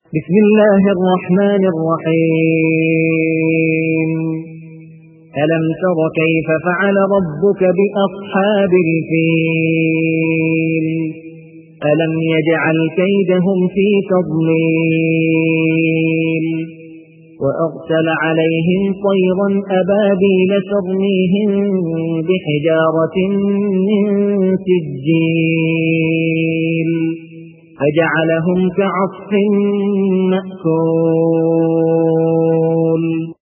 بسم الله الرحمن الرحيم ألم تر كيف فعل ربك بأصحاب الفيل ألم يجعل كيدهم في تضليل وأرسل عليهم طيرا أبابيل ترميهم بحجارة من سجيل فجعلهم كعصف مأكول.